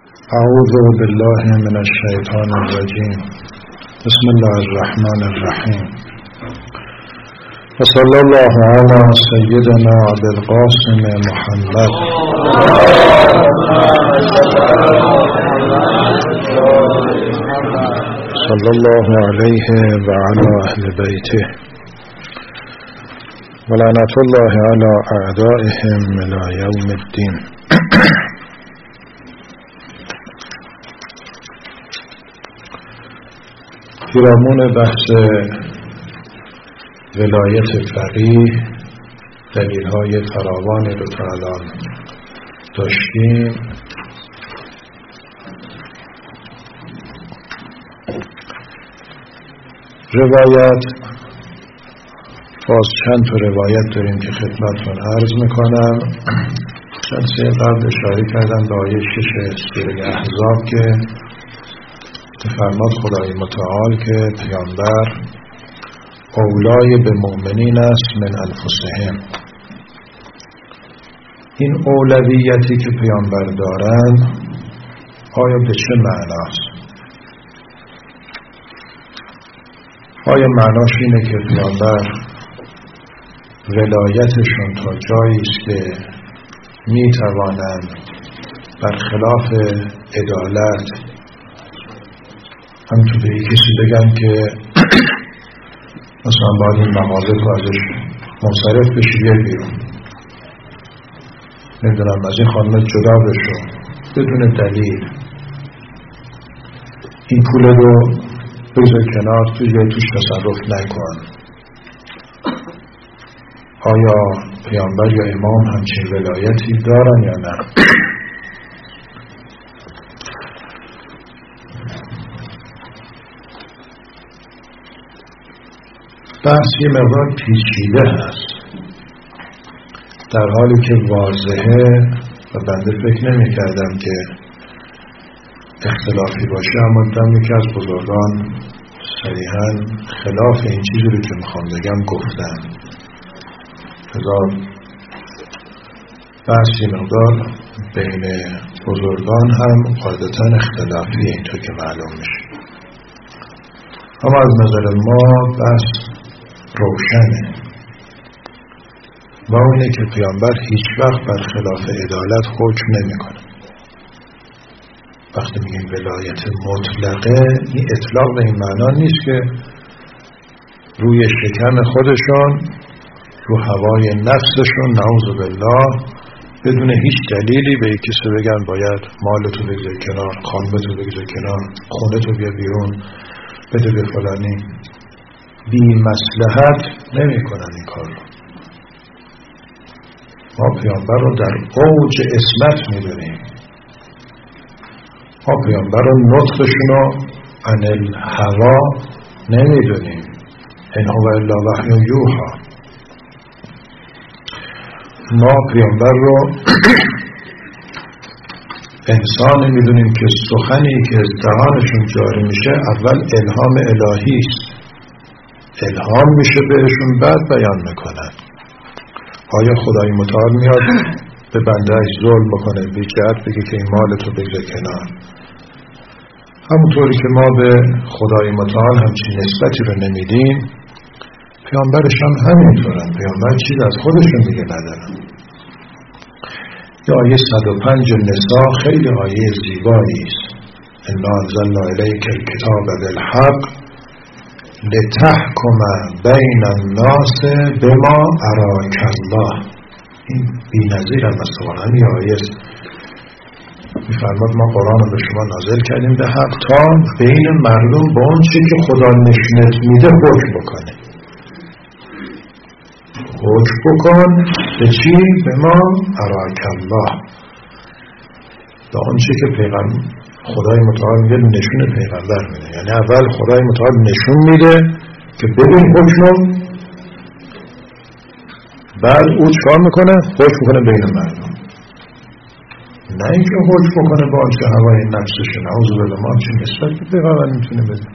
اعوذ بالله من الشیطان الرجیم. بسم الله الرحمن الرحیم. وصلی الله علی سیدنا ابی القاسم محمد صلی الله علیه و علی اهل بیته و لعنت الله علی اعدائهم الی یوم الدین. پیرامون بحث ولایت فقیه دلیل‌های فراوانی رو تا الان داشتیم. روایت باز چند تا روایت داریم که خدمتتون عرض میکنم. چند سه قبل اشاره کردم به آیه 6 سوره احزاب که فرماد خدای متعال که پیامبر اولای به مؤمنین است من انفسهم. این اولویتی که پیامبر دارند آیا به چه معناست؟ آیا معناش اینه که پیامبر ولایتشون تا جایی است که می توانند برخلاف عدالت همینطور به کسی بگن که مثلا باید این مغازه تو ازش منصرف بشی بیای بیرون، نمیدونم از این خانم جدا بشو بدون دلیل، این پول رو بذار کنار توش تصرف نکن. آیا پیامبر یا امام همچین ولایتی دارن یا نه؟ بحث یه مقدار پیچیده هست، در حالی که واضحه و بنده فکر نمی کردم که اختلافی باشه، اما دیدم یکی از بزرگان صریحاً خلاف این چیزی رو که میخوام بگم گفتن. هزار بحث یه مقدار بین بزرگان هم قاعدتاً اختلافی اینطور که معلوم میشه، اما از نظر ما بحث روشنه و اونه که پیامبر هیچ وقت برخلاف عدالت حکم نمیکنه. وقتی میگیم ولایت مطلقه، این اطلاق به این معنا نیست که روی شکم خودشون، رو هوای نفسشون نعوذ بالله بدون هیچ دلیلی به یکی کسی بگن باید مالتو بگذار کنار، خانمتو بگذار کنار، خونتو بیا بیرون، بده به فلانی. بی مصلحت نمی کنن این کار رو. ما پیامبر رو در اوج عصمت می دونیم. ما پیامبر رو نطقشون رو عن الهوا نمی دونیم. ان هو الا وحی یوحی. ما پیامبر رو انسانی می دونیم که سخنی که از دهانشون جاری میشه اول الهام الهی است، الهام میشه بهشون، بعد بیان میکنن. آیا خدای متعال میاد به بندهش ظلم بکنه، بیجهت بگه که این مالتو بگذار کنار؟ همونطوری که ما به خدای متعال همچین نسبتی رو نمیدیم، پیامبرش هم همینطورن. پیامبر چیز از خودشون دیگه ندارن. یا آیه 105 نساء خیلی آیه زیبایی است. انا انزلنا الیک الکتاب بالحق لتحکم بین الناس بما اراک الله. این بی‌نظیر هم است. همین آیه است. می‌فرماد ما قرآن رو به شما نازل کردیم به حق تا بین مردم با اون چیزی که خدا نشونت میده حکم بکنه. حکم بکن به چی؟ به ما اراک الله، به اون چیزی که خدای متعال میگه نشون پیغمبر میده. یعنی اول خدای متعال نشون میده که ببین حکم، بعد او چکار میکنه؟ حکم میکنه بین مردم. نه اینکه حکم میکنه با آنچه هوای نفسشه. نعوذ بالله، ما همچین نسبت به پیغمبر میتونه بده.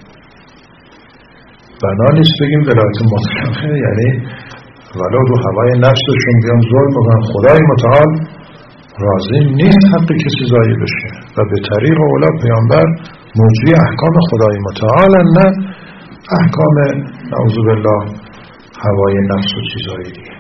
بنا نیست بگیم ولایت مطلقه یعنی ولو رو هوای نفسشون بیان ظلم بکنن، خدای متعال راضی نیست حق کسی ضایع بشه. و به طریق اولا پیامبر موجوی احکام خدای متعال، نه احکام نعوذ بالله هوای نفس و چیزهای دیگه.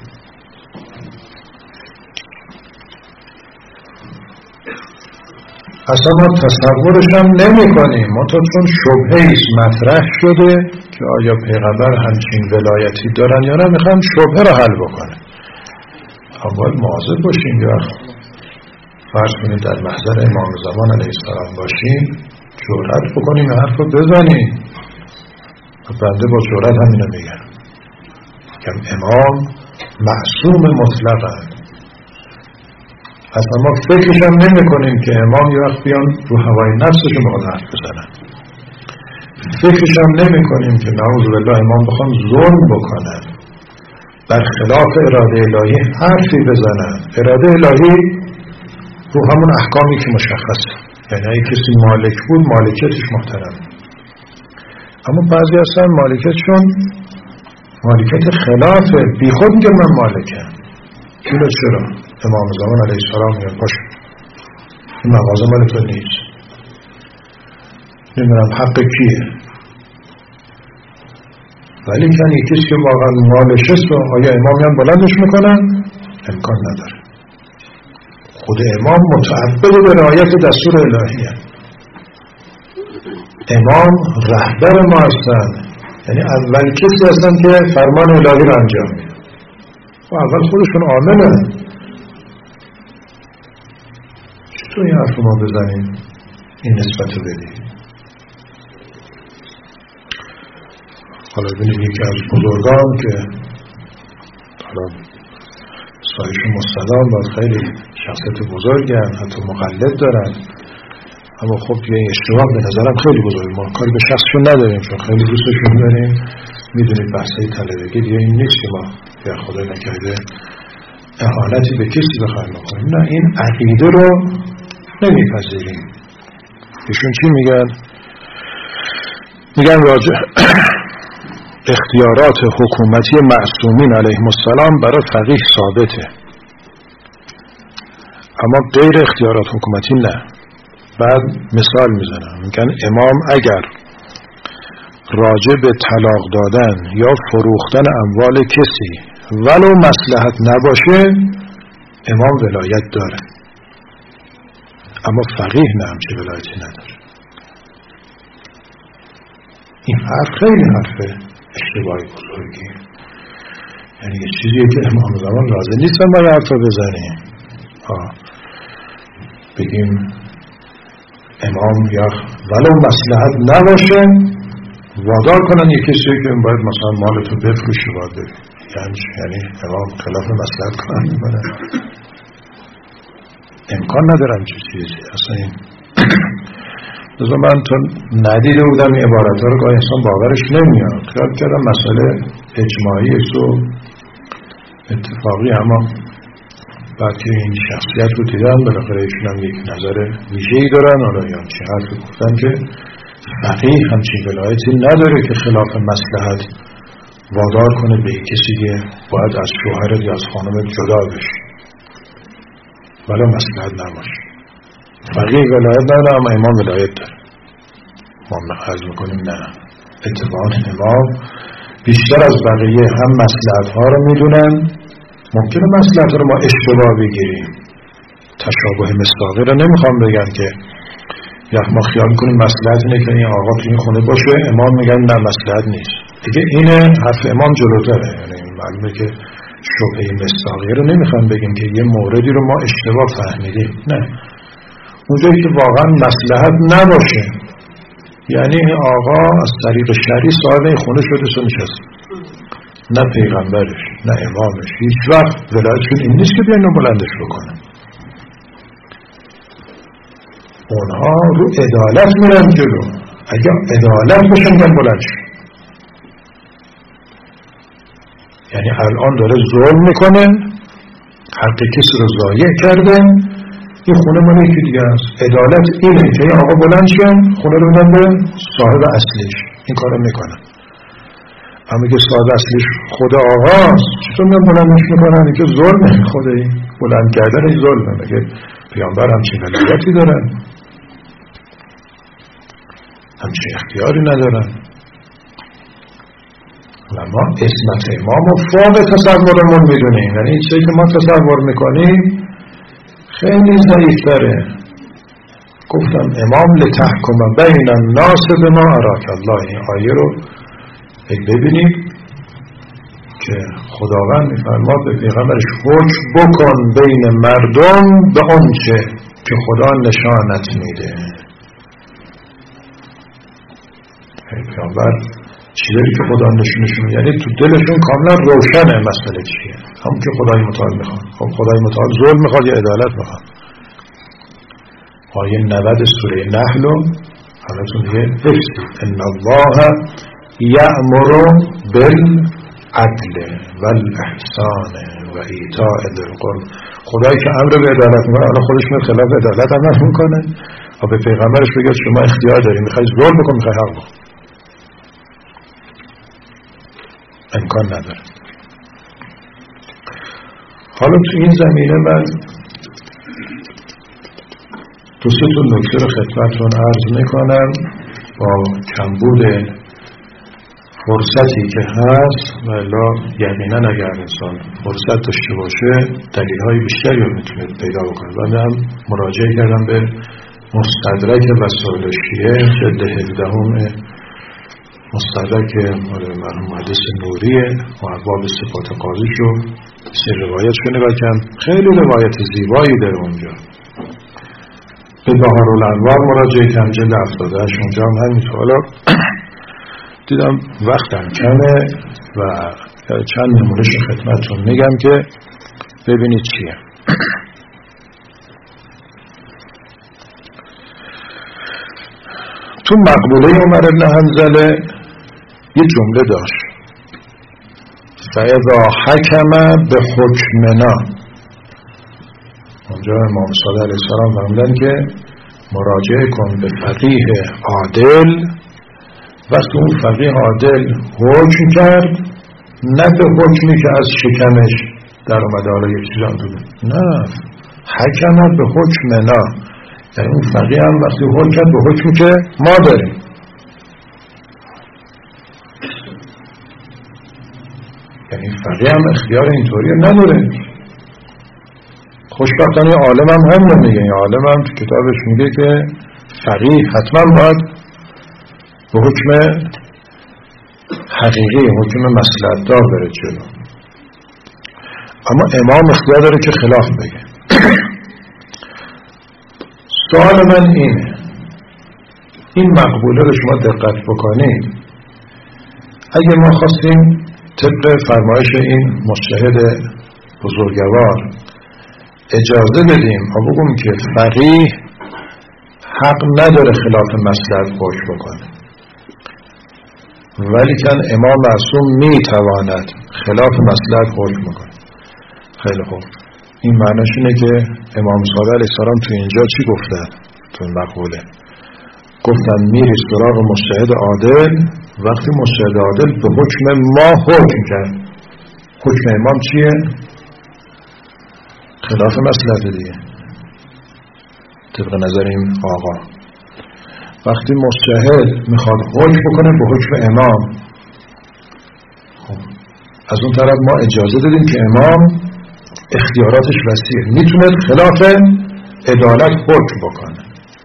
اصلا ما تصورش هم نمی کنیم، چون شبهه ایست مطرح شده که آیا پیغمبر همچین ولایتی دارن یا نه، میخوام شبهه را حل بکنه. اول مواظب باشیم، یا فرض کنید در محضر امام زمان علیه السلام باشیم، جرأت بکنیم حرف رو بزنیم. بنده با جرأت همینو میگم که امام معصوم مطلقاً. اصلا ما فکرش هم نمی کنیم که امام یه وقت بیان رو هوای نفسشون بخواد حرف بزنن. فکرش هم نمی کنیم که نعوذ بالله امام بخوام ظلم بکنن، برخلاف اراده الهی حرفی بزنن. اراده الهی رو همون احکامی که مشخصه، یعنی اگه کسی مالک بود مالکیتش محترم، اما بعضی هستن مالکیتشون مالکیت خلافه، بی خود میگه من مالکم. اینو چرا؟ امام زمان علیه السلام میگه باشه این مغازه مال تو نیست، نمیدونم حق کیه، ولی کنی کسی که واقعا مالش است و آیا امام هم بلندش میکنن؟ امکان نداره. خود امام متعبد به رعایت دستور الهیه. امام رهبر ما هستن، یعنی اول کسی هستن که فرمان الهی رو انجام میدن و اول خودشون عاملن. چطور این حرف ما بزنیم این نسبت رو بدیم؟ حالا ببینید یکی از بزرگان که حالا سایشون مستدام باید خیلی شخصیت بزرگی هم، حتی مقلد دارن، اما خب یه اشتباه به نظرم خیلی بزرگ. ما کاری به شخصشون نداریم چون خیلی دوستشون داریم. میدونید بحثه طلبگی دیگه این نیست که ما یا خدا نکرده اهانتی به کسی بخواهیم بکنیم، نه، این عقیده رو نمیپذیریم. ایشون چی میگن؟ میگن راجع اختیارات حکومتی معصومین علیهم السلام برای فقیه ثابته، اما غیر اختیارات حکومتی نه. بعد مثال میزنم، میگن امام اگر راجع به طلاق دادن یا فروختن اموال کسی ولو مصلحت نباشه امام ولایت داره، اما فقیه نه، همچه ولایتی نداره. این حرف خیلی حرفه اشتباهی بزرگی، یعنی یه چیزیه که امام زمان راضی نیستن برای حرفا بزنیم. بگیم امام یا ولو مصلحت نباشه وادار کنن یک کسی که باید مثلا مالتو بفروشی باید بگیم، یعنی امام خلاف مصلحت کنن میکنه. امکان ندارم چه چیزی اصلا. این لذا من تو ندیده بودم این عبارت ها رو که انسان باورش نمیاد. خیال کردم مسئله اجماعی است و اتفاقی، اما بعد که این شخصیت رو دیدم بالاخره ایشون هم یک نظر ویژه‌ای دارن. حالا یا چی حرف گفتن که فقیه همچین ولایتی نداره که خلاف مصلحت وادار کنه به کسی که باید از شوهرت یا از خانمت جدا بشی ولی مصلحت نباشه. فقیه ولایت نداره اما امام ولایت داره. ما عرض میکنیم نه، اتفاقا امام بیشتر از بقیه هم مصلحت ها رو میدونن. ممکنه مصلحت رو ما اشتباه بگیریم، تشابه مصداقی رو نمیخوام بگن که یا ما خیال میکنیم مصلحت اینه که این آقا تو این خونه باشه، امام میگن نه مصلحت نیست دیگه. اینه حرف امام جلوتره، یعنی معلومه که شبهه مصداقی رو نمیخوام بگیم که یه موردی رو ما اشتباه فهمیدیم، نه، اونجایی که واقعا مصلحت نباشه، یعنی آقا از طریق شرعی صاحب این خونه شده و نشست، نه پیغمبرش نه امامش، هیچ وقت ولایتشون این نیست که بیان بلندش بکنن. اونها رو عدالت میرن جلو، اگر عدالت بشن بیان بلند شد. یعنی الان داره ظلم میکنه، حق کسی رو ضایع کرده، این خونه مال یکی دیگه است. عدالت اینه که این آقا بلند شن خونه رو بدن به صاحب اصلیش، این کارو میکنن. همه که صاحب اصلیش خود آقاست، چطور من بلندش میکنن؟ این که ظلمه، خود این بلند کردن این ظلمه. مگه پیامبر همچین ولایتی دارن؟ همچین اختیاری ندارن. و ما عصمت امام رو فوق تصورمون میدونیم، یعنی این چیزی که ما تصور میکنیم خیلی ضعیفتره. گفتم امام لتحکم بین الناس بما اراک الله، این آیه رو ببینید که خداوند میفرماد به پیغمبرش حکم بکن بین مردم به آنچه که خدا نشانت میده. پیغمبر چی داری که خدا نشونشون، یعنی تو دلشون کاملا روشنه مسئله چیه، همون که خدای متعال میخواد. خب خدای متعال ظلم میخواد یا عدالت میخواد؟ آیه 90 سوره نحل حالتون دیگه حفظی ان الله یأمر بالعدل والاحسان و ایتاء ذی القربى. خدایی که امر به عدالت میکنه، الان خودش میاد خلاف عدالت عمل میکنه و به پیغمبرش بگه شما اختیار داری، میخوای ظلم بکن، میخوای حق بکن. امکان نداره. حالا تو این زمینه من دو سه تا نکته رو خدمتتون عرض میکنم با کمبود فرصتی که هست، و الا یقینا اگر انسان فرصت داشته باشه دلیل‌های بیشتری رو میتونه پیدا بکنه. من هم مراجعه کردم به مستدرک وسائل شیعه جلد 17 مستدرک مرحوم محدث نوریه و ابواب صفات قاضیش رو سه روایتش رو نگاه کردم، خیلی روایت زیبایی داره اونجا. به بهارالانوار مراجعه کردم جلد 78 اونجا هم همینطور. حالا دیدم وقتم کمه و چند نمونهش خدمتتون میگم که ببینید چیه. تو مقبوله عمر بن حنظله یه جمله داشت فاذا حکم به حکمنا. اونجا امام صادق علیه السلام فرمودن که مراجعه کن به فقیه عادل. وقتی اون فقیه عادل حکم کرد، نه به حکمی که از شکمش در اومده حالا یک چیز هم بوده، نه، حکم به حکمنا، یعنی اون فقیه هم وقتی حکم کرد به حکمی که ما داریم. یعنی فقیه هم اختیار اینطوری نداره. خوشبختانه عالم هم نمیگه. این عالم هم تو کتابش میگه که فقیه حتما باید به حکم حقیقی، حکم مصلحت دار بره جلو. اما امام اختیار داره که خلاف بگه. سوال من اینه، این مقبوله رو شما دقت بکنید، اگه ما خواستیم طبق فرمایش این مجتهد بزرگوار اجازه بدیم و بگیم که فقیه حق نداره خلاف مصلحت حکم بکنه، ولیکن امام معصوم میتواند خلاف مصلحت حکم بکنه. خیلی خوب، این معنیش اینه که امام صادق علیه السلام تو اینجا چی گفتن؟ تو این مقوله گفتن میری سراغ مجتهد عادل وقتی مجتهد عادل به حکم ما حکم کرد. حکم امام چیه؟ خلاف مصلحت دیگه طبق نظر این آقا. وقتی مجتهد میخواد حکم بکنه به حکم امام، از اون طرف ما اجازه دادیم که امام اختیاراتش وسیعه، میتونه خلاف عدالت حکم بکنه.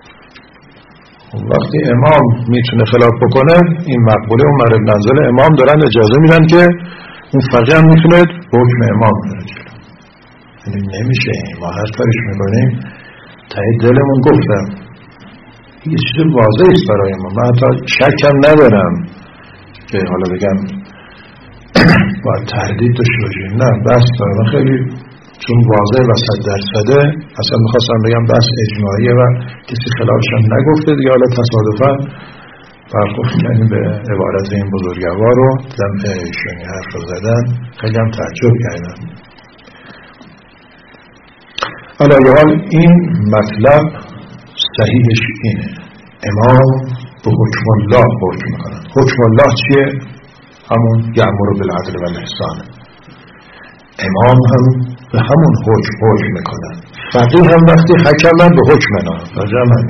وقتی امام میتونه خلاف بکنه، این مقبوله عمر بن حنظله امام دارن اجازه میدن که اون فقیه هم میتونه به حکم امام بره جلو. یعنی نمیشه ما هر کاریش میکنیم تایی دلمون گفتم یه چیز واضحی است برای ما. من حتی شکم ندارم که حالا بگم باید تردید داشته باشیم، نه، بس دارم خیلی چون واضح و 100% اصلا میخواستم بگم بس اجماعیه و کسی خلافش هم نگفته دیگه. حالا تصادفاً برخورد کردیم به عبارت این بزرگوار رو دیدم ایشونی حرف رو زدن، خیلی هم تعجب کردم. حالا این مطلب صحیحش اینه، امام به حکم الله حکم میکنن. حکم الله چیه؟ همون یأمر بالعدل و الاحسان. امام هم به همون حکم میکنن. فقیه هم وقتی حکمن به حکمنا راجعمن.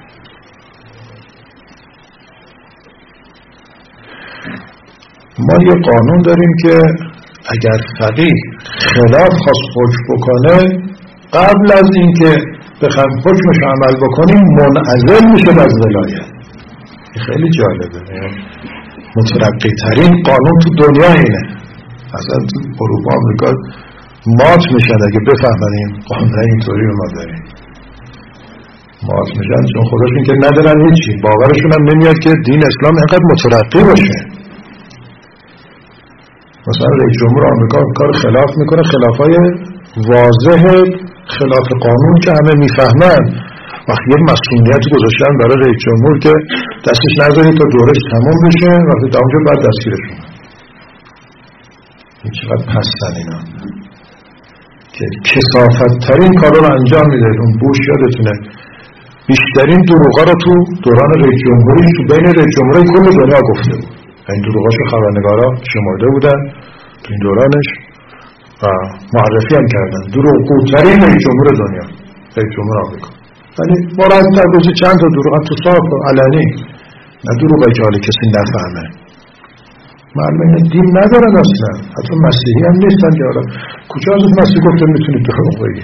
ما یه قانون داریم که اگر فقیه خلاف خواست حکم بکنه، قبل از اینکه بخوایم حکمش عمل بکنیم منعزل میشه از ولایت. خیلی جالبه. مترقی ترین قانون تو دنیا اینه. اصلا تو اروپا آمریکا مات میشن اگه بفهمن این قانون اینطوری رو ما داریم. مات میشن چون خودشون که ندارن هیچی، باورشون هم نمیاد که دین اسلام اینقدر مترقی باشه. مثلا رئیس جمهور آمریکا کار خلاف میکنه، خلافای واضح خلاف قانون که همه میفهمن. وقتی یه مسئولیت گذاشتن برای رئیس جمهور که دستش نذاری تا دورش تمام بشه، وقتی تمام شد بعد دستگیرش کنن. این چقدر پستن اینا که کثافت ترین کارا رو انجام میده. اون بوش یادتونه بیشترین دروغا رو تو دوران رئیس جمهوری تو بین رئیس جمهوری کل دنیا گفته بود. این دروغاشو خبرنگارا شمرده بودن تو این دورانش و معرفی هم کردن. دروغگوترین رئیس جمهور دنیا رئیس جمهور آمریکا. یعنی مرتب روزی چند تا دروغ تو صاف و علنی، نه دروغی که حالا کسی نفهمه. معلومه دین ندارن اصلا، حتی مسیحی هم نیستن که حالا کجا از مسیح گفته میتونید دروغ بگی؟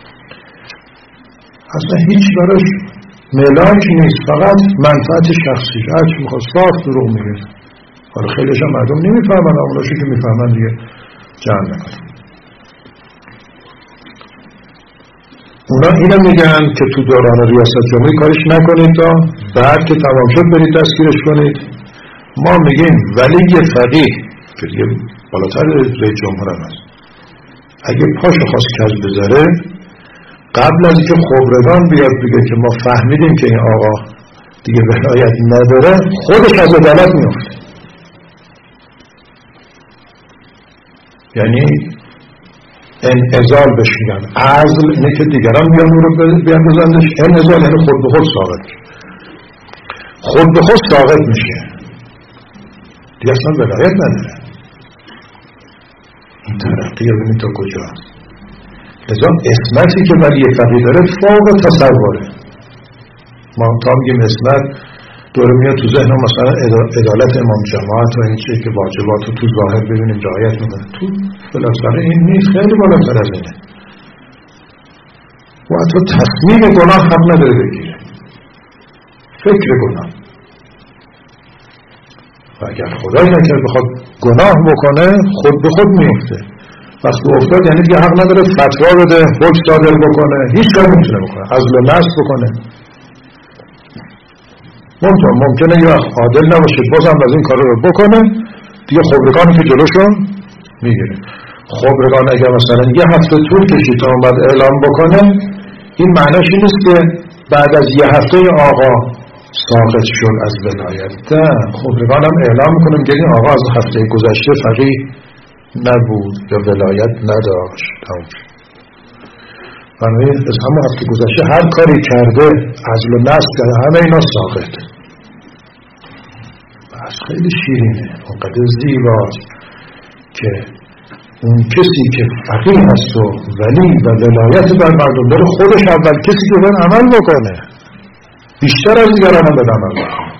اصلا هیچ براش ملاک نیست، فقط منفعت شخصی. هرچی میخواد صاف دروغ میگه. حالا خیلیش هم مردم نمیفهمن، اوناشو که میفهمن دیگه جمع نکنن. اونا اینو میگن که تو دوران ریاست جمهوری کارش نکنید تا بعد که تمام شد برید دستگیرش کنید. ما میگیم ولی یه فقیه که دیگه بالاتر رئیس جمهور هم هست، اگه پاشو خواست کج بذاره، قبل از که خبرگان بیاد بگه که ما فهمیدیم که این آقا دیگه ولایت نداره، خودش از عدالت میفته. یعنی انعزال بهش میگن. عزل اینه که دیگران بیان رو بیاندازندش. انعزال یعنی خود به خود ساقط. خود به خود ساقط میشه، دیگه اصلا ولایت نداره. این ترقی رو ببینید تا کجا هست. لذا اسمتی که ولی فقیه داره فوق تصوره. ما تا میگیم اسمت دوره میاد تو ذهن مثلا عدالت امام جماعت و این چیه که واجبات رو تو ظاهر ببینیم رعایت میکنه. تو بالاخره این نیست، خیلی بالاتر از اینه. و حتی تصمیم گناه حق نداره بگیره، فکر گناه. و اگر خدای نکرد بخواد گناه بکنه، خود به خود میفته. وقتی افتاد یعنی دیگه حق نداره فتوا بده، حکم صادر بکنه، هیچ کاری نمیتونه بکنه، عزل و نصب بکنه. ممکنه یه وقت عادل نباشه بازم از این کار رو بکنه، دیگه خبرگانی که جلوشون میگیره. خبرگان اگر مثلا یه هفته طول کشید تا بعد اعلام بکنه، این معنیش این نیست که بعد از یه هفته آقا ساقط شد از ولایت. خبرگان هم اعلام میکنه که این آقا از هفته گذشته فقیه نبود یا ولایت نداشت. بنابراین از همون هفته گذشته هر کاری کرده، عزل و نصب کرده، همه اینا ساقط. بس خیلی شیرینه، اونقدر زیباست که اون کسی که فقیه هست و ولی و ولایت بر مردم داره، خودش اول کسی که باید عمل بکنه، بیشتر از دیگران هم باید عمل بکنه.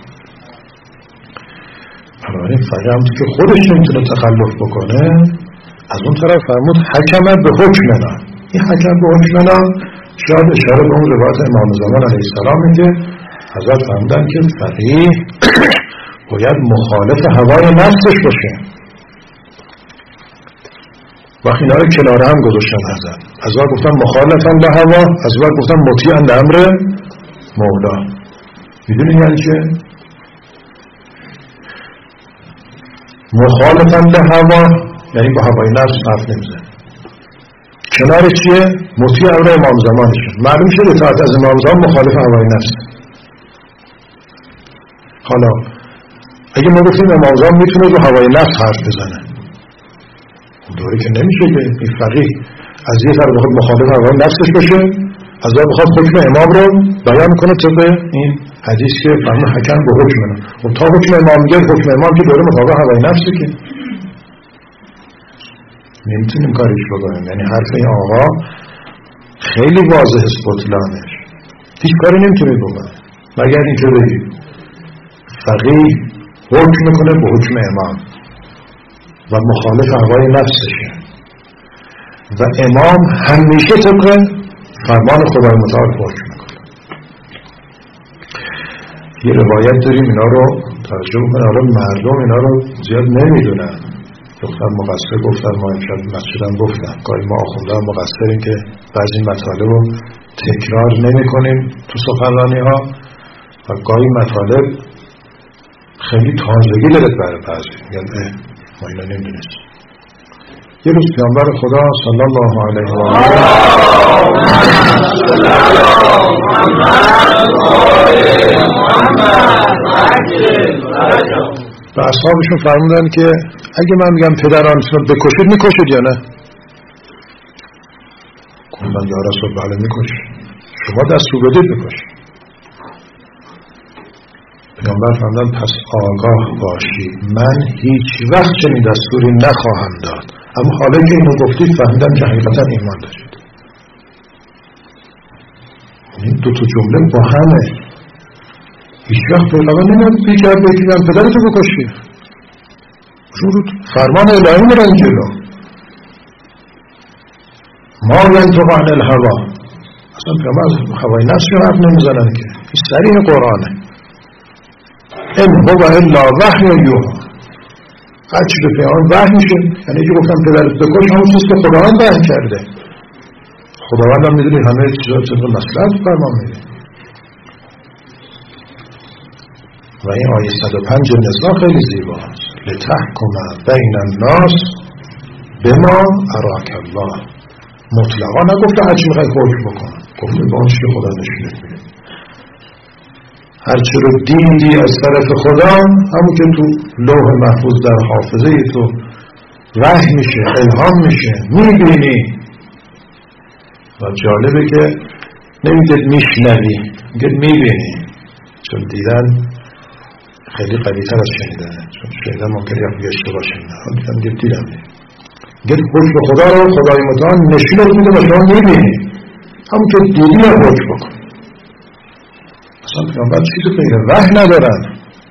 بنابراین فقیه هم که خودش نمیتونه تخلف بکنه، از اون طرف فرمود حکمت به حکمنا. این حکم به حکمنا شاید اشاره به اون روایت امام زمان علیه السلام میگه حضرت فرمودن که فقیه باید مخالف هوای نفسش باشه. وقتی اینا رو کنار هم گذاشتن از وقت گفتن مخالفن به هوا، از وقت گفتن مطیعن به امر مولا. میدونی یعنی چه؟ مخالفن به هوا یعنی با هوای نفس حرف نمیزنه. کنار چیه؟ مطیع امر امام زمانشه. معلوم شد اطاعت از امام زمان مخالف هوای نفس. حالا اگه ما گفتیم امام زمان میتونه رو هوای نفس حرف بزنه، دوره که نمیشه که این فقیه از یه طرف بخواد مخالف هوای نفسش باشه، از اون بخواد حکم امام رو بیان کنه طبق این حدیث که فرمود حکم به حکم. و تا حکم امام میگه، حکم امام که دوره مطابق هوای نفسه که نمیتونیم کاریش بکنیم. یعنی حرف این آقا خیلی واضح است بطلانش، هیچ کاری نمیتونیم بکنیم مگر اینکه بگیم فقیه حکم میکنه به حکم امام و مخالف هوای نفسشه و امام همیشه طبق فرمان خدای متعال حکم میکنه. یه روایت داریم اینا رو توجه بکنه، حالا مردم اینا رو زیاد نمیدونن. دختر مقصر گفتن، ما امشب مسجدم گفتن گاهی ما آخونده هم مقصریم که بعضی مطالب رو تکرار نمی کنیم تو سخنرانی ها و گاهی مطالب خیلی تازگی دارد برای بعضی، یعنی ما اینا نمیدونست. یه روز پیامبر خدا صلی الله علیه و آله و اصحابشون فرمودن که اگه من میگم پدرانتون بکشید میکشید یا نه؟ گفتن یا رسول بله میکشید، شما دستور بدید بکشید. پیامبر فرمودن پس آگاه باشید من هیچ وقت چنین دستوری نخواهم داد، اما حالا که اینو گفتید فهمیدم که حقیقتا ایمان دارید. این دو تا جمله با همه. هیچ وقت پیغمبر نمیاد بیکر بگیرم پدرتو بکشی، شروع فرمان الهی میرن جلو. ما ینطق عن الهوا، اصلا پیغمبر از هوای نفس حرف نمیزنن که این صریح قرآنه. ان هو الا وحی یوحی، هر چی به پیغمبر وحی میشه، یعنی که گفتم پدرت بکش همون چیز که خداوند وحی کرده. خداوند هم میدونی همه چیزا طبق مصلحت فرمان میده. و این آیه 105 نزاع خیلی زیباست. لتحکم بین الناس بما اراک الله. مطلقا نگفته هرچی میخوای حکم بکن، گفته با آنچه که خدا نشونت میده. هرچی رو دیدی از طرف خدا همون که تو لوح محفوظ در حافظه تو وحی میشه، الهام میشه، میبینی. و جالبه که نمیگه میشنوی، میگه میبینی، چون دیدن خیلی قوی‌تر از شنیدنه. چون شنیدن ممکنه یه اشتباه شنیدن، میگه دیدم. میگه حکم خدا رو خدای متعال نشونت میده و شما میبینی، همون که دیدی رو حکم بکن. اصلا پیامبر چیز غیر وحی ندارن.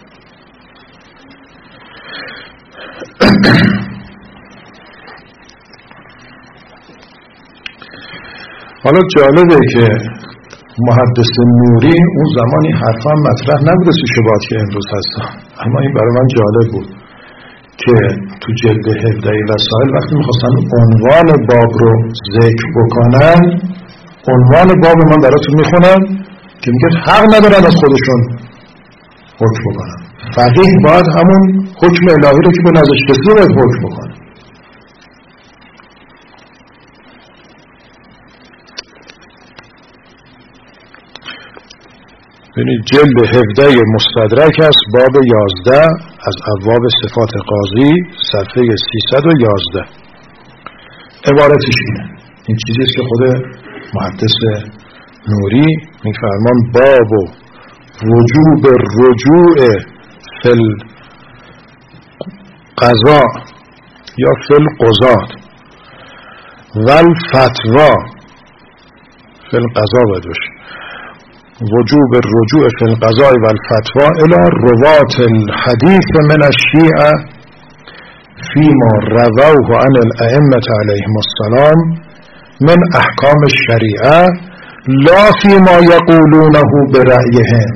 حالا جالبه که محدث نوری اون زمانی حرفا مطرح نبوده سی شبهات که امروز هستن، اما این برای من جالب بود که تو جلد 17 وسائل وقتی میخواستن عنوان باب رو ذکر بکنن، عنوان باب من براتون میخونم که میگه حق ندارن از خودشون حکم بکنن، فقیه باید همون حکم الهی رو که به نظرش رسیده باید حکم بکنه. ببینید جلد 17 مستدرک است، باب 11 از ابواب صفات قاضی، صفحه 311. عبارتش اینه، این چیزی است که خود محدث نوری میفرمان باب وجوب الرجوع فی القضاء یا فی القضاة و الفتوا، فی القضاء باید باشه، وجوب الرجوع فی القضاء و الفتوا الى روات الحدیث من الشیعة فیما رووه عن الائمة علیهم السلام من احکام الشریعه لا فیما یقولونه برأیهم.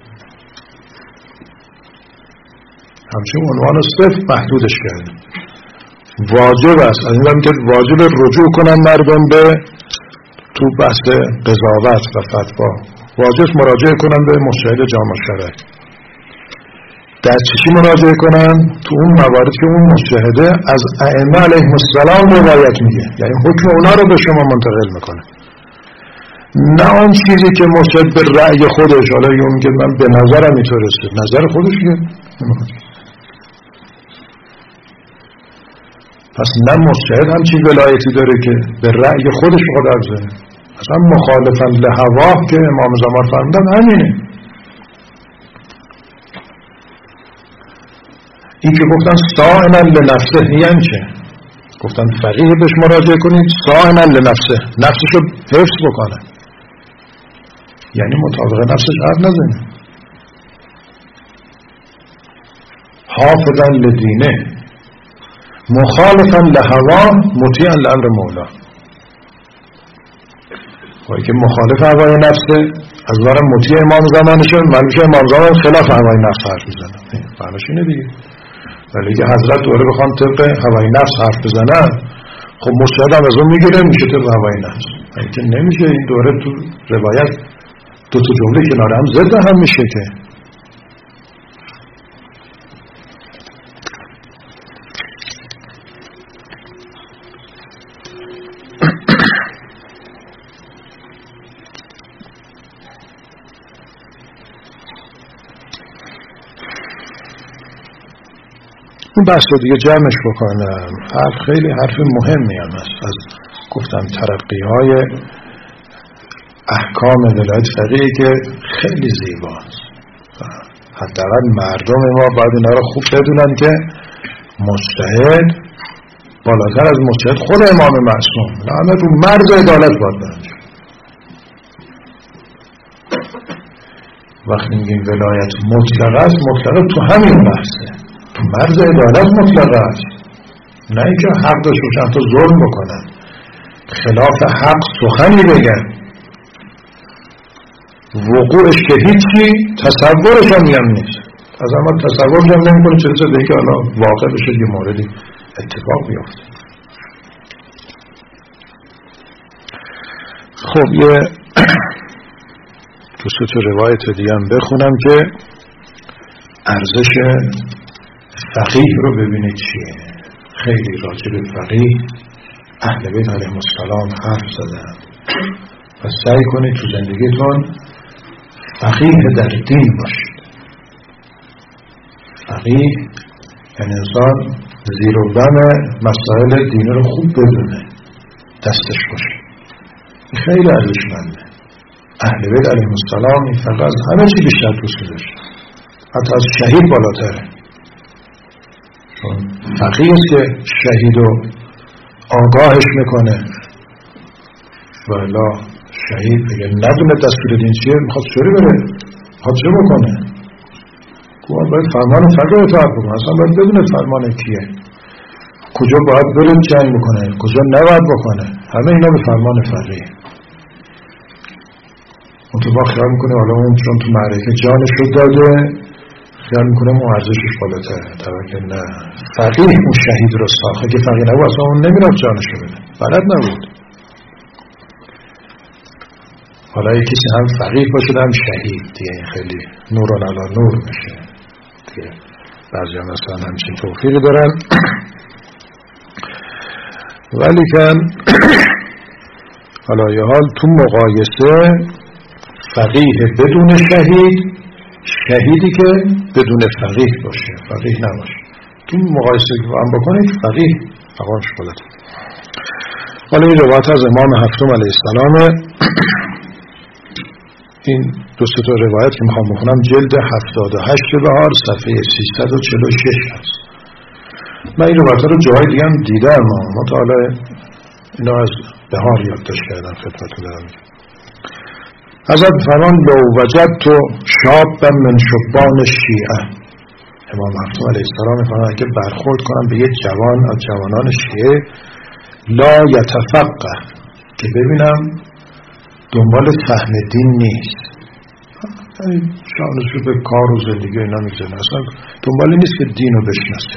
همچنین عنوان صفر محدودش کرده. واجب است، از این که واجب رجوع کنن مردم به تو بحث قضاوت و فتوا، واجب مراجعه کنن به مجتهد جامع شرعی. در چی مراجعه کنن؟ تو اون موارد که اون مجتهده از ائمه علیهم السلام روایت میگه، یعنی حکم اونا رو به شما منتقل میکنه، نه اون چیزی که مجتهد به رأی خودش، حالا یون که من به نظرم اینطور است، نظر خودش میگه. پس نه مجتهد همچین ولایتی داره که به رأی خودش بخواد عرض بزنه، اصلا مخالفا لهواه که امام زمان فرمودن همینه. این که گفتن سائلا لنفسه، یعنی چه؟ گفتن فقیه بهش مراجعه کنید صائما لنفسه، نفسشو حفظ بکنه، یعنی مطابق نفسش حرف نزنه. حافظا لدینه مخالفا لهوا مطیعا لامر مولا. وای که مخالف هوای نفسه از وارم مطیع امام زمانشه، معلومه امام زمان خلاف هوای نفس حرف میزنه، معنیش اینه دیگه. ولی که حضرت دوره بخوان طبق هوای نفس حرف بزنن، خب مجتهد هم از اون میگیره میشه طبق هوای نفس. این که نمیشه. این دوره تو روایت دو تا جمله کنار هم ضد هم میشه که اون بحث رو دیگه جمعش بکنم. خیلی حرف مهمی هم است. از گفتم ترقی‌های احکام ولایت فقیه که خیلی زیباست. حداقل مردم ما باید اینا رو خوب بدونن که مجتهد بالاتر از مجتهد خود امام معصوم، همه رو مرز عدالت باید برنجه. وقتی میگیم ولایت مطلقه است، مطلقه تو همین بحثه، تو مرز عدالت مطلقه است، نه اینکه حق داشته باشن تا ظلم بکنن، خلاف حق سخنی بگن، وقوعش که هیچی تصورش هم نیست. از اما تصورش هم نمی کنه، چرا دیگه که حالا واقع بشه یه موردی اتفاق بیفته. خب یه دو سه تا روایت دیگه هم بخونم که ارزش فقیه رو ببینید چیه. خیلی راجع به فقیه اهل بیت علیهم السلام حرف زدن و سعی کنید تو زندگیتون فقیه در دین باشید. فقیه یعنی انسان زیر و بم مسائل دین رو خوب بدونه، دستش باشه. این خیلی ارزشمنده. اهل بیت علیهم السلام این فقیه از همه چی بیشتر دوست داشت، حتی از شهید بالاتره. چون فقیه است که شهید رو آگاهش میکنه، ولی شهید اگه ندونه دستور دین چیه میخواد چوری بره، میخواد چه بکنه؟ گواه باید فرمان فقیه اطاعت بکنه، اصلا باید بدونه فرمان کیه، کجا باید برد جنگ بکنه، کجا نباید بکنه، همه اینا به فرمان فقیه. مطبع خیال میکنه حالا اون چون تو معرکه جانش رو داده، خیال میکنه اون ارزشش بالاتره، که نه، فقیه اون شهید رو ساخته. که فقیه نبود اصلا اون نمیرفت جانش رو بده، بلد نبود. حالا یک کسی هم فقیه باشه هم شهید، دیگه خیلی نوران علا نور میشه دیگه. بعضی هم مثلا همچین توفیقی دارن، ولی کن حالا یه حال تو مقایسه فقیه بدون شهید، شهیدی که بدون فقیه باشه، فقیه نباشه، تو مقایسه هم بکنید فقیه مقامش بالاتر. حالا این روایت از امام هفتم علیه السلام. این دو سه تا روایت که میخوام بخونم جلد 78 بهار صفحه 346 هست. من این روایت رو جای دیگه هم دیدم، مطالعه اینا از بهار یادداشت کردم خدمتتون دارم. حضرت فرمان لو وجدت شابا من شبان شیعه، امام هفتم علیه السلام فرمان اگه برخورد کنم به یک جوان از جوانان شیعه، لا یتفقه، که ببینم دنبال فهم دین نیست، شانش رو به کار و زندگی اینا میزنه، اصلا دنبال نیست که دین رو بشناسه،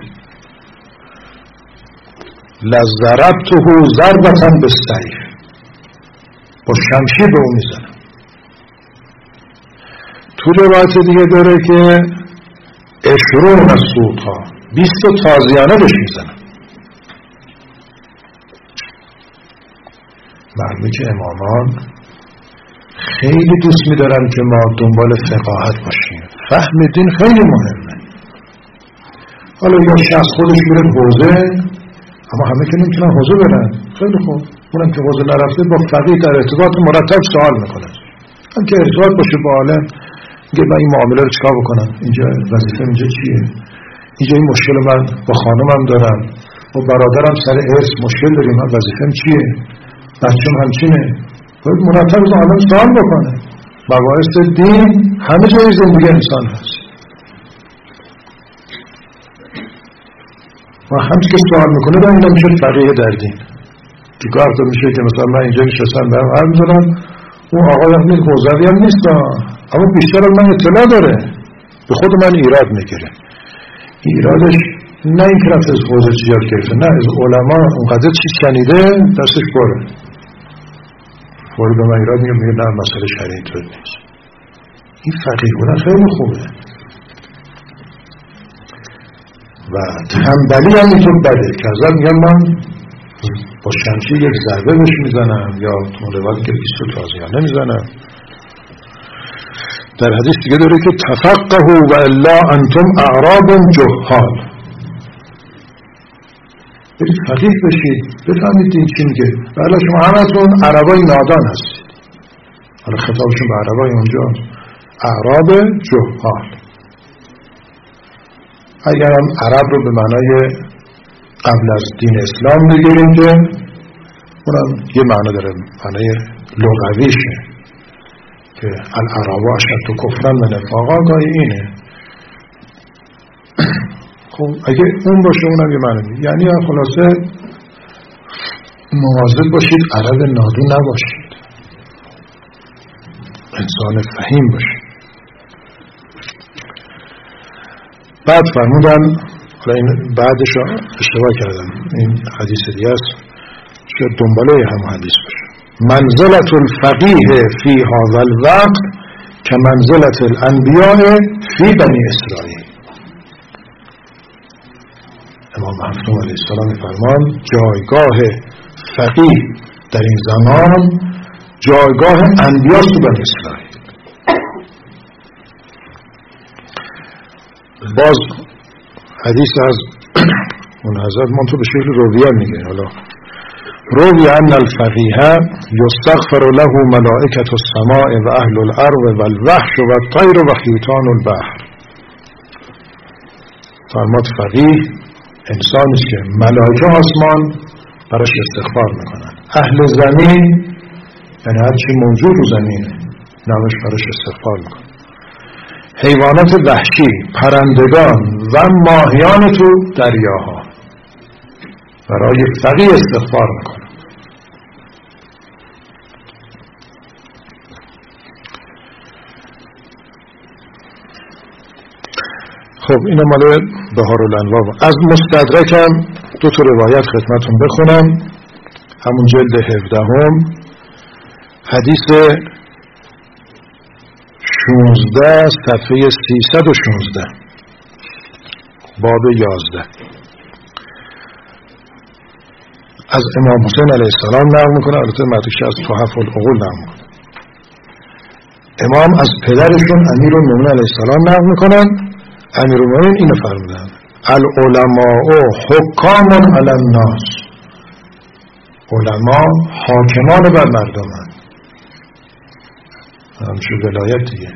لضربته ضربة بالسیف، با شمشیر به اون میزنم. تو روایت دیگه داره که اشرون از سوطها 20 تازیانه بهش میزنم. معلومه که امامان خیلی دوست می‌دارن که ما دنبال فقاهت باشیم، فهم دین خیلی مهمه. حالا یا شخص خودش میره حوزه، اما همه که نمیتونن حوزه برن، خیلی خوب، اونم که حوزه نرفته با فقیه در ارتباط مرتب سوال میکنه، هم که ارتباط باشه با عالم، میگه من این معامله رو چیکار بکنم، اینجا وظیفه اینجا چیه، اینجا این مشکل من با خانمم دارم، و برادرم سر ارث مشکل داریم، من وظیفه‌م چیه؟ بچه‌م همچینه. باید مرتب از آدم سوال بکنه. مباحث دین همه جای زندگی انسان هست. و همچه که سوال میکنه با این میشه فقیه در دین. تو کار تو میشه که مثلا من اینجا نشستم برم حرف میزنم، اون آقای هم نیست، حوزوی هم نیست، اما بیشتر از من اطلاع داره، به خود من ایراد میگیره. ایرادش نه این که رفت از حوزه چیار گرفته، نه از علما اونقدر چیز شنیده دستش بره فوری به من ایراد میگه نه مسئله شرعی طور نیست. این فقیه بودن خیلی خوبه و تنبلی هم اینطور بده که ازت میگم من با شمشیر یک ضربه بهش میزنم یا روایت که 20 تازیانه میزنم. در حدیث دیگه داره که تفقهوا و الا انتم اعراب جهال. برید فقیه بشید، بفهمید این چی میگه. بله شما همتون عربای نادان هستید. حالا خطابشون به عربای اونجا اعراب جهال. اگر هم عرب رو به معنای قبل از دین اسلام بگیریم که اونم یه معنی داره، معنای لغویشه که العرب اشد کفرا و نفاقا، گاهی اینه. خب اگه اون باشه اونم یه معنی، یعنی خلاصه مواظب باشید عرب نادون نباشید، انسان فهیم باشید. بعد فرمودن، حالا این بعدش اشتباه کردم، این حدیث دیگه است، شاید دنباله هم حدیث باشه. منزلت الفقیه فی هذا الوقت که منزلت الانبیاء فی بنی اسرائیل. امام هفتم علیه السلام فرمان جایگاه فقیه در این زمان جایگاه انبیاء تو بنی اسرائیل. باز حدیث از اون حضرت منطور به شکل رویه میگه. حالا روی ان الفقیه یستغفر له ملائکة السماء و اهل الارض و الوحش و الطیر و حیتان البحر. فرماد فقیه انسانی است که ملائکه آسمان براش استغفار میکنن، اهل زمین یعنی هر چی موجود رو زمینه نماش براش استغفار میکنن، حیوانات وحشی، پرندگان و ماهیان تو دریاها برای فقیه استغفار میکنن. خب اینو مال بهارالانوار. از مستدرکم دو تا روایت خدمتون بخونم. همون جلد 17 حدیث 16 صفحه 316 باب 11 از امام حسین علیه السلام نقل میکنه. البته متنش از تحف العقول نقل میکنه. امام از پدرشون امیرالمومنین علیه السلام نقل میکنن. امیرالمومنین اینو فرمودن العلماء حکام علی الناس. علما حاکمان بر مردمند. همشه ولایت دیگه.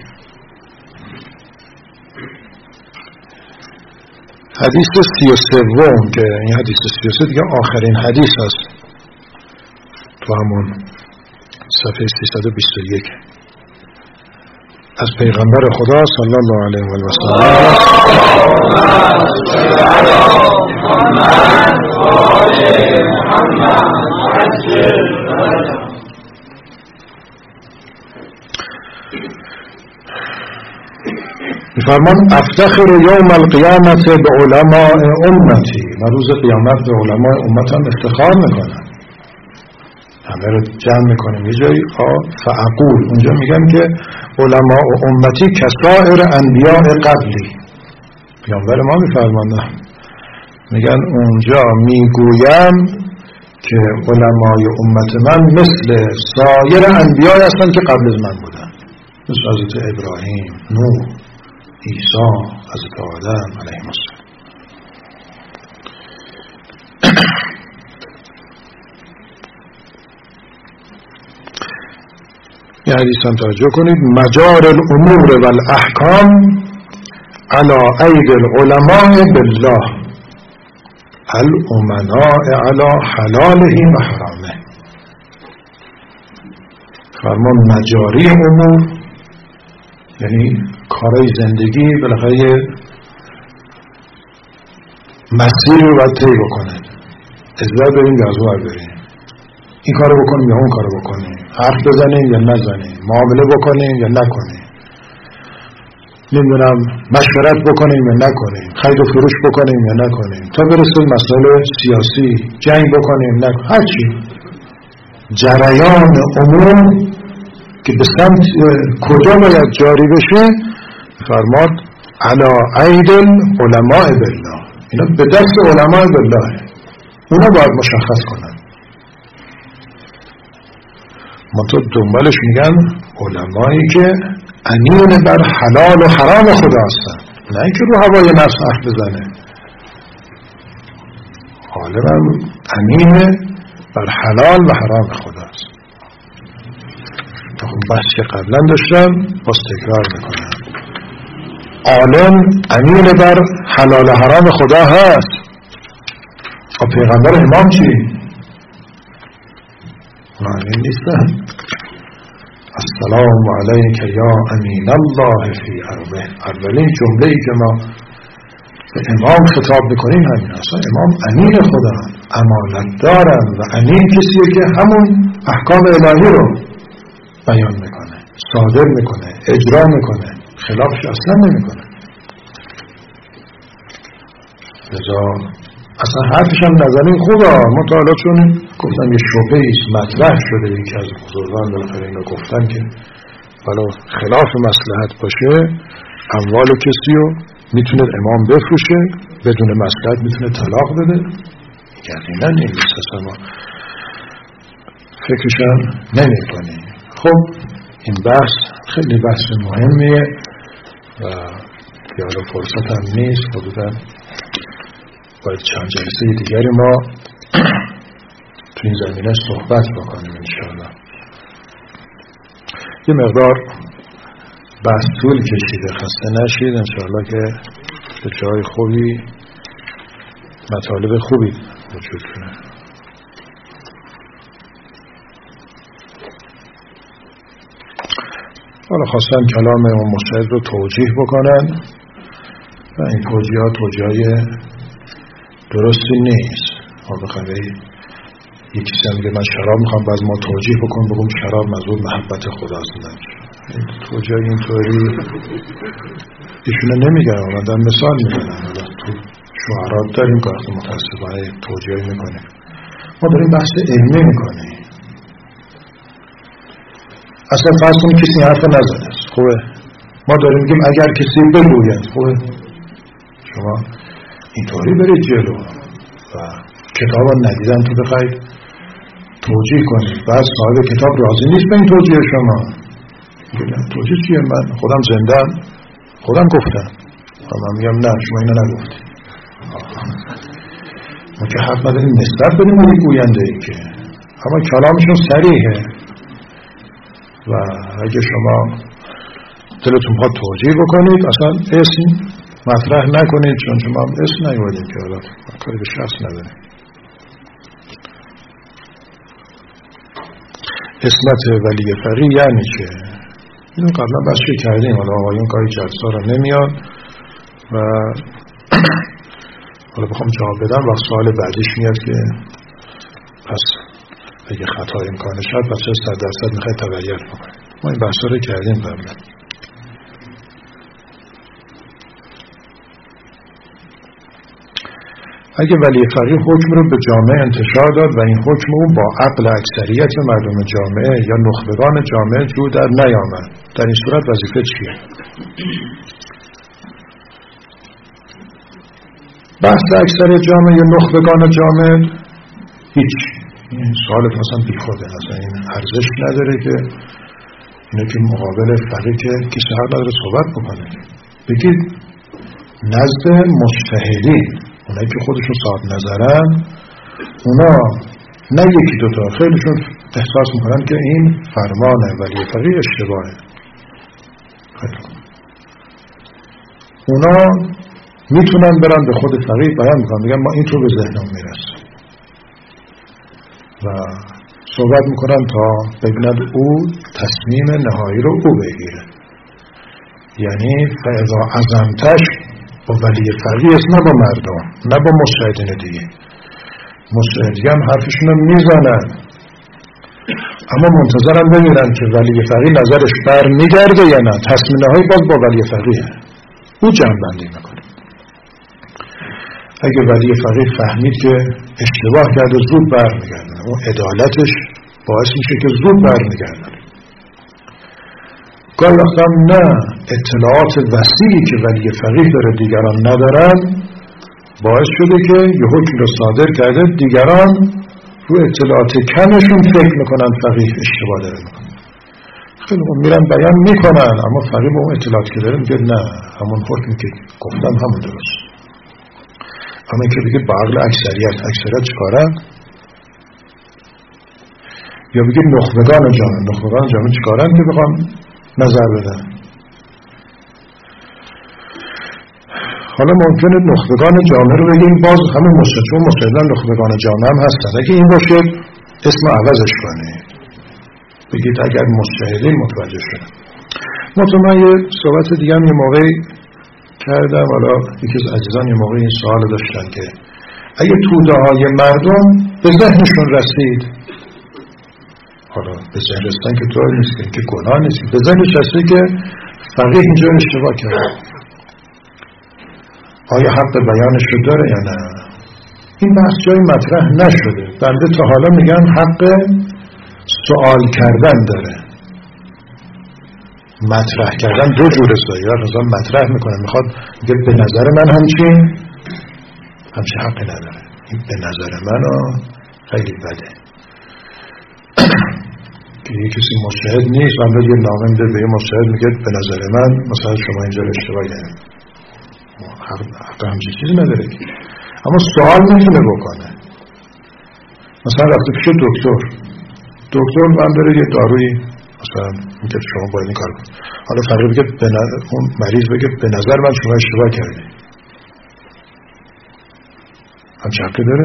حدیث 33 که این حدیث 33 دیگه آخرین حدیث است تو همون صفحه 321 از پیغمبر خدا صلی الله علیه و سلم. فرمان افتخر یوم القیامت به علماء امتی. من روز قیامت به علماء امتم افتخار میکنم، همه رو جمع میکنم یه جایی. فاقول اونجا میگم که علماء امتی کسائر انبیاء قبلی. پیامبر ما میفرماندن، میگن اونجا میگویم که علمای امت من مثل سایر انبیاء هستن که قبل از من بودن، مثل حضرت ابراهیم، نوح، عیسی، حضرت آدم علیهم السلام. یه حدیث هم توجه کنید. مجار الامور و الاحکام علی اید العلماء بالله. الامناء علی حلاله و حرامه. فرمان مجاری امور یعنی کارهای زندگی بالاخره مسیر رو باید طی بکنه. ازدار بریم یا از اون بریم، این کارو بکنیم یا اون کارو بکنیم، حرف بزنیم یا نزنیم، معامله بکنیم یا نکنیم، نمیدونم مشورت بکنیم یا نکنیم، خرید و فروش بکنیم یا نکنیم، تا برسه مسائل سیاسی، جنگ بکنیم نکنیم، هرچی جریان امور که به سمت کجا باید جاری بشه فرماد علی اید علماء بالله، اینا به دست علماء بالله، اونا باید مشخص کنن. منطقه دنبالش میگن علمایی که امین بر حلال و حرام خدا هستن، نه اینکه رو هوای نفس حرف بزنه. غالبا امین بر حلال و حرام خدا است. اون بحث که قبلا داشتم باز تکرار میکنم. عالم امین بر حلال و حرام خدا هست. و پیغمبر امام چی؟ امین نیستن. السلام علیک یا امین الله فی ارضه. اولین جمله‌ای که ما به امام خطاب میکنیم همین است. امام امین خدا، امانت دارن و امین کسیه که همون احکام الهی رو بیان میکنه، صادر میکنه، اجرا میکنه، خلافش اصلا نمیکنه. لذا اصلا حرفش هم نزنیم خوبه. مطالعه چون گفتم یه شبهه ایست مطرح شده، یکی از بزرگان بالاخره اینو گفتن که ولو خلاف مصلحت باشه اموال کسی رو میتونه امام بفروشه، بدون مصلحت میتونه طلاق بده. یقینا این نیست، اصلا ما فکرش هم نمیکنیم. خب این بحث خیلی بحث مهمیه و دیالو فرصت هم نیست. حدودا باید چند جلسه دیگری ما تو این زمینه صحبت بکنیم انشاءالله. یه مقدار بحث طول کشیده، خسته نشید. انشاءالله که به جای خوبی مطالب خوبی وجود کنه. حالا خواستن کلام امام مجتهد رو توجیه بکنن و این توجیهات توجیه‌های درستی نیست. حالا بخواه یکی سه میگه من شراب میخوام باز ما توجیه بکنم بگم شراب مزور محبت خداست. توجیه اینطوری ایشونه نمیگن، آمدن مثال میگن. حالا تو شعرات داریم که وقتی متاسفانه توجیه میکنیم. ما داریم بحث علمی میکنیم. اصلا فرض کنیم کسی حرف نزده است، خوبه؟ ما داریم میگیم اگر کسی بگوید، خوبه؟ شما اینطوری برید جلو و کتاب ها ندیدن که بخواید توجیه کنید، بعد صاحب کتاب راضی نیست به این توجیه شما. توجیه چیه؟ من خودم زندم، خودم گفتم. من میگم نه شما اینو نگفتی. ما که حق نداریم نسبت بدیم اون گوینده ای که، اما کلامشون صریحه و اگه شما دلتون خواهد توجیه بکنید اصلا اسم مطرح نکنید، چون شما هم اسم نیومدید که حالا کاری به شخص نداریم. اسمت ولی فقیه یعنی چه؟ اینو قبلا بحث کردیم. حالا آقایون کاری جلسه را نمیاد و حالا بخوام جواب بدم و سوال بعدیش میاد که پس اگه خطا امکانش هست پس 100% میخوای تغییر بکنید. ما این بحثا رو کردیم قبلا. اگه ولی فقیه حکم رو به جامعه انتشار داد و این حکم رو با عقل اکثریت مردم جامعه یا نخبگان جامعه جو در نیامد، در این صورت وظیفه چیه؟ بحث اکثر جامعه یا نخبگان جامعه هیچ، این سوالت مثلا بی خوده، مثلا این ارزش نداره که اینه که مقابل فقیه که کسی حق نداره صحبت بکنه. بگید نزد مجتهدین، اونایی که خودشون صاحب نظرن، اونا نه یکی دوتا، خیلیشون احساس میکنن که این فرمان ولی فقیه اشتباهه. اونا میتونن برن به خود فقیه بیان میکنن، میگن ما اینطور به ذهنم میرسه و صحبت میکنن تا ببیند او تصمیم نهایی رو او بگیره. یعنی فاذا عزمتش با ولی فقیه است، نه با مردم، نه با مستعدین دیگه. مستعدی هم حرفشون رو میزنن اما منتظرم ببینن که ولی فقیه نظرش بر میگرده یا نه. تصمیم نهایی باز با ولی فقیه، او جمع‌بندی میکنه. اگه ولی فقیه فهمید که اشتباه کرده زود برمیگردن، اون عدالتش باعث میشه که زود برمیگردن. گاهی وقتا نه، اطلاعات وسیعی که ولی فقیه داره دیگران ندارن باعث شده که یه حکم رو صادر کرده، دیگران رو اطلاعات کمشون فکر میکنن فقیه اشتباه داره میکنن. خیلی میرن بیان میکنن اما فقیه با اون اطلاعات که داره میگه نه، همون حکمی که گفتم همون درست. اما این که بگه با عقل اکثریت چکارن؟ یا بگه نخبگان جامعه چکارن که بخوام نظر بدن؟ حالا ممکنه نخبگان جامعه رو بگیم باز همون مستعدان نخبگان جامعه هم هستن. اگه این باشه اسم عوضش کنه، بگید اگر مستعدین متوجه شدن. من یه صحبت دیگه هم یه موقعی کردم، حالا یکی از عزیزان یه موقع این سوال داشتن که اگه توده های مردم به ذهنشون رسید، حالا به ذهن رسیدن که طور نیست که گناه نیست، به ذهنش رسید که فقیه اینجا اشتباه کرد، آیا حق بیانش رو داره یا نه؟ این بحث جایی مطرح نشده. بنده تا حالا میگم حق سوال کردن داره. مطرح کردن دو جور است. یا مثلا مطرح میکنه، میخواد میگه به نظر من همچین حقی نداره، این به نظر من خیلی بده. که یه کسی مجتهد نیست و یه نامه میده به یه مجتهد میگه به نظر من مثلا شما اینجا اشتباه کردید، حق همچین چیزی نداره. اما سوال میتونه بکنه. مثلا رفته پیش دکتر من داره یه دارویی مثلا میگه شما باید این کار کنید. حالا فقیه بگه اون مریض بگه به نظر من شما اشتباه کردید، همچه حقی داره؟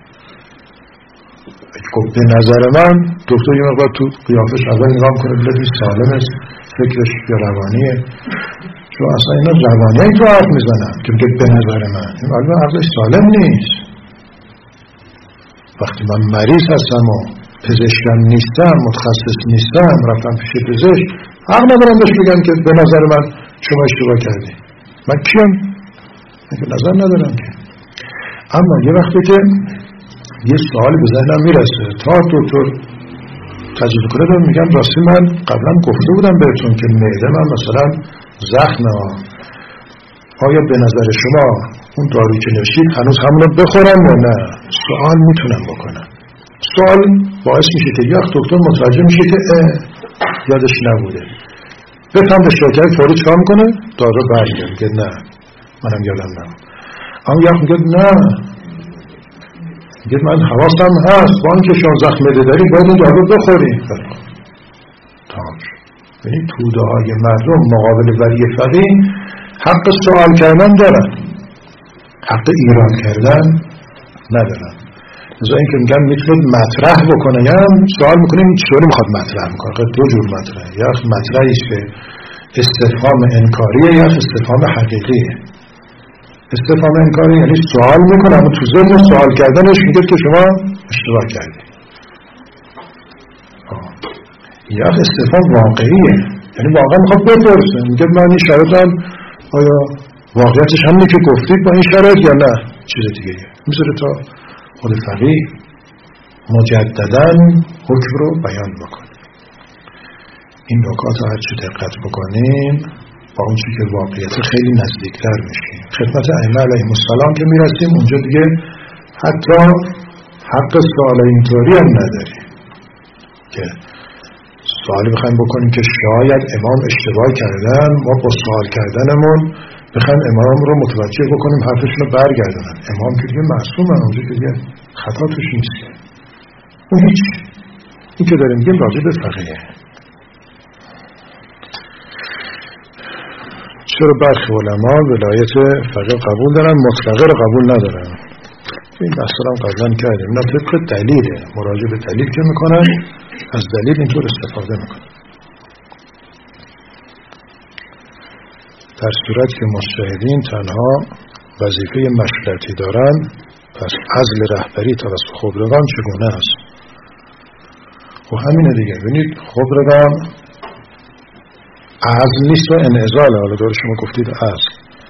به نظر من دکتر یه مقدار تو قیافش اول نگاه کنه بلدی سالم است، فکرش یا روانیه، چون اصلا اینا روانیه تو حرف میزنن که بگه به نظر من، این علمه عقلش سالم نیست. وقتی من مریض هستم و پزشکم نیستم، متخصص نیستم، رفتم پیش پزشک، حق ندارم بهش بگم که به نظر من شما اشتباه کردی. من کیم؟ من که نظر ندارم که. اما یه وقتی که یه سوال به ذهنم میرسه، تا دکتر تجربه کنه دارم میگم راستی من قبلا گفته بودم بهتون که معده من مثلا زخمه، آیا به نظر شما اون دارویی که نوشید هنوز همونو بخورم یا نه؟ سوال میتونم بکنم. سوال باعث میشه که یک دکتر متوجه میشه که یادش نبوده، بفهم به شکر فوری چکار میکنه؟ دارو برگرد میگه نه منم یادم نبود. اما یک میگه نه، میگه من حواسم هست، با اینکه شما زخم معده داری باید این دارو بخوری. تمام شد. یعنی توده های مردم مقابل ولی فقیه حق سوال کردن دارن، حق ایران کردن ندارن. ازا اینکه میگن میتونید مطرح بکنه، یا سوال میکنیم چطوری میخواد مطرح میکنه. دو جور مطرح، یا مطرحی است که استفهام انکاریه یا استفهام حقیقیه. استفهام انکاری یعنی سوال میکنه اما تو ذهن سوال کردنش میگه که شما اشتباه کردید. یا استفهام واقعیه، یعنی واقعا میخواد بپرسه، میگه من این شرایطم آیا واقعیتش همینه که گفتید با این شرایط یا نه چیز دیگه. میذاره تا خود فقیه مجدداً حکم رو بیان بکنه. این نکات رو هرچی دقت بکنیم با اون چیزی که واقعیت خیلی نزدیکتر میشیم. خدمت ائمه علیهم السلام که میرسیم اونجا دیگه حتی حق سوال اینطوری هم نداریم که سوالی بخوایم بکنیم که شاید امام اشتباه کردن، ما با سوال کردنمون بخوایم امام رو متوجه بکنیم حرفشون رو برگردونن. امام که دیگه معصومه، اونجا که دیگه خطا توش نیست. اون هیچ. این که داریم میگیم راجع به فقیه. چرا برخی علما ولایت فقیه قبول دارن مطلقه رو قبول ندارن؟ این بحثا هم قبلا کردیم. اینا طبق دلیله، مراجعه به دلیل که میکنن، از دلیل اینطور استفاده میکنن. در صورت که مجتهدین تنها وظیفه مشورتی دارن، پس عزل رهبری توسط خبرگان چگونه است؟ و همینه دیگه. ببینید خبرگان عزل نیست و انعزال. حالا دور شما گفتید عزل.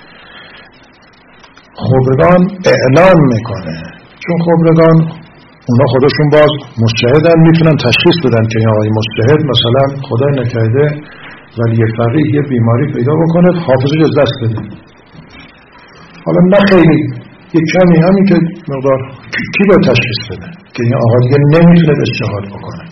خبرگان اعلان میکنه، چون خبرگان اونا خودشون باز مجتهدن، میتونن تشخیص بدن که این آقای مجتهد مثلا خدای نکرده ولی یه فقیه یه بیماری پیدا بکنه حافظش از دست بده. حالا نه خیلی، یه کمی همین که مقدار کی باید تشخیص بده که این آقا دیگه نمیتونه اجتهاد بکنه.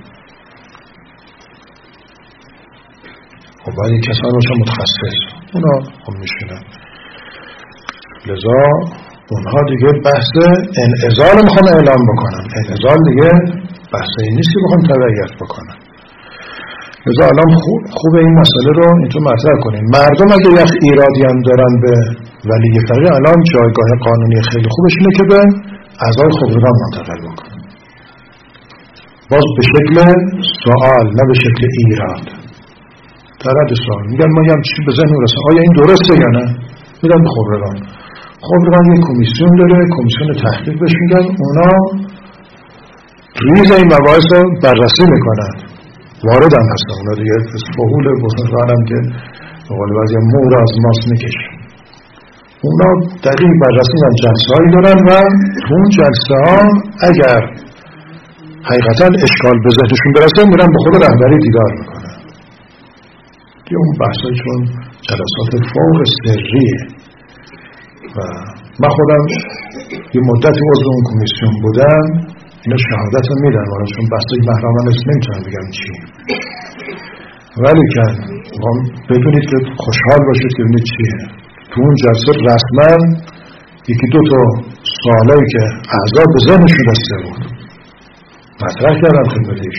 خب باید این کسان باشن متخصص، اونا هم میشونن. لذا اونها دیگه بحث انعزال میخوان اعلام بکنن. انعزال دیگه بحث این نیست که بخوان تبعیت بکنن. لذا الان خوب این مسئله رو اینطور مطرح کنیم. مردم اگه یک ایرادی هم دارن به ولی فقیه، الان جایگاه قانونی خیلی خوبش اینه که به اعضای خبرگان منتقل بکنن، باز به شکل سوال نه به شکل ایراد. در حد سوال میگن ما هم چی به ذهن میرسه، آیا این درسته یا نه، میدن به خبرگان. خبرگان یک کمیسیون داره، کمیسیون تحقیق بهش میگن، اونا ریز این مباحث رو بررسی میکنن، وارد هم هستن. اونا دیگه فهول بزرگانم که به قول بعضی مور از ماست میکشن. اونا دقیق بررسی و جلسه هایی دارن و تو اون جلسه ها اگر حقیقتا اشکال به ذهنشون برسه میرن به خود رهبری دیدار میکنن. که اون بحثای چون جلسات فوق سریه و من خودم یه مدتی عضو اون کمیسیون بودم، اینا شهادت رو میدن ولی چون بحثای محرمانه است نمیتونم بگم چی، ولی که بدونید که خوشحال باشید که ببینید چیه. تو اون جلسه رسما یکی دو تا سوالایی که اعضا به ذهنشون رسیده بود مطرح کردم خدمتش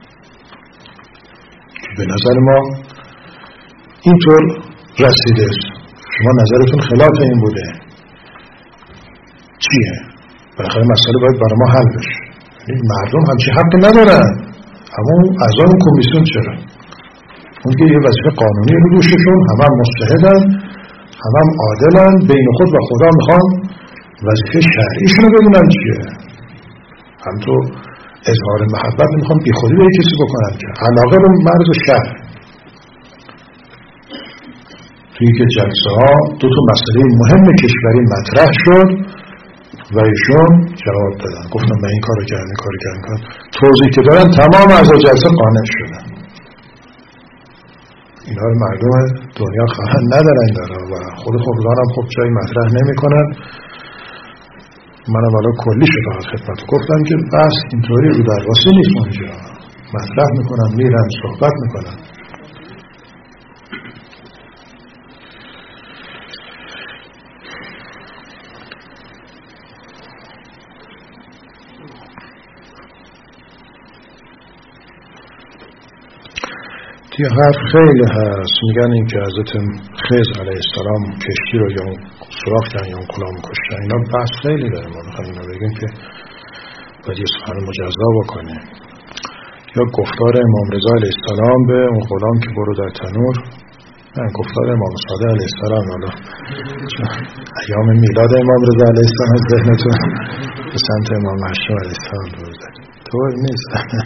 که به نظر ما اینطور رسیده است، شما نظرتون خلاف این بوده، چیه؟ بالاخره مسئله باید برای ما حل بشه. مردم همچی حق ندارن، اما اعضای اون کمیسیون چرا؟ اون که یه وظیفه قانونی رو دوششون، همه مجتهدن، همه عادلن، بین خود و خدا میخوان وظیفه شرعیشون رو بدونن چیه. هم تو اظهار محبت میخوان بی خودی به کسی بکنن که علاقه رو مرز شرع. توی که جلسه ها دو تا مسئله مهم کشوری مطرح شد و ایشون جواب دادن، گفتم من این کارو کردم، این کارو کردم، توضیح که دارن تمام اعضای جلسه قانع شدن. اینا رو مردم دنیا خواهن ندارن داره و خود خبرگان هم خب جایی مطرح نمی کنن. منم حالا کلی شده خدمت گفتم که بس اینطوری رو در واسه نیست، اونجا مطرح میکنن، میرن صحبت میکنن. یه حرف خیلی هست، میگن این که حضرت خضر علیه السلام کشتی رو یا سوراخ کردن یا غلام کشتن، اینا بحث خیلی داره. ما میخوایم اینا بگیم که باید یه سخن مجزا بکنه. یا گفتار امام رضا علیه السلام به اون غلام که برو در تنور، نه گفتار امام صادق علیه السلام. حالا ایام میلاد امام رضا علیه السلام ذهنتون به سمت امام هاشم علیه السلام بزنید، طور نیست.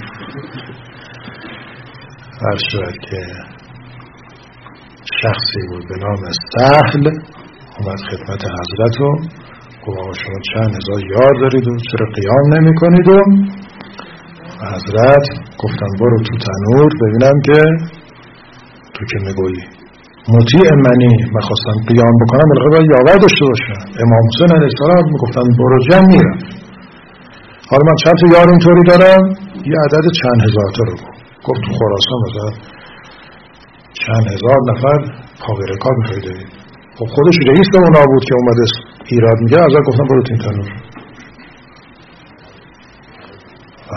هر شود که شخصی بود به نام سهل اومد خدمت حضرت و گفت شما چند هزار یار دارید و چرا قیام نمی کنید و حضرت گفتن برو تو تنور ببینم که تو که میگویی مطیع منی، من خواستم قیام بکنم بلکه باید یاور داشته باشم. امام حسین علیه السلام میگفتن برو جمع میرم. حالا من چند تا یار اینطوری دارم، یه عدد چند هزار تا رو گفت تو خراسان مثلا چند هزار نفر پاورکا میخوایده. خب خودش رئیس اونا بود که اومده ایراد میگه، ازا گفتم برو تین تنور و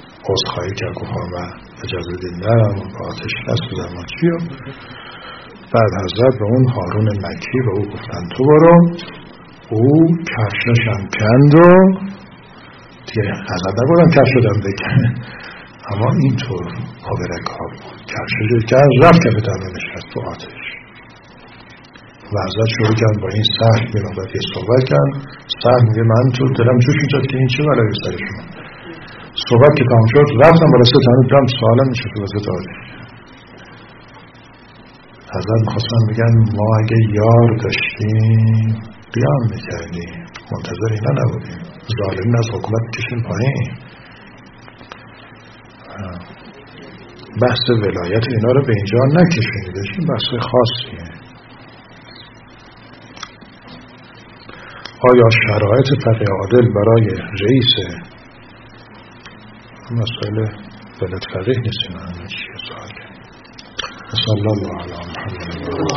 عذرخواهی کرد، گفتم و اجازه دید نرم و با آتش دست بزنم چی و بعد حضرت به اون هارون مکی به او گفتن تو برو. او کفشش هم کند و دیگه حضرت نگفتن کفش دادم بکن، اما اینطور آورک ها بود. کفشش کند رفت کف دمه نشست تو آتش و حضرت شروع کرد با این سهل به نوبت یه صحبت کرد. سهل میگه من تو دلم جوش می‌زد که این چه بلایی سر شما. صحبت که تمام شد رفتم بالا ستانه برم سوالم میشه تو واسه آتش. حضرت میخواستن بگن ما اگه یار داشتیم قیام میکردیم، منتظر اینا نبودیم، ظالمین از حکومت کشیم پایین. بحث ولایت اینا رو به اینجا نکشونید، این بحث خاصیه. آیا شرایط فقیه عادل برای رئیس مسئله ولایت فقیه نیست؟ این همه چیه سواله. صلی الله علی محمد.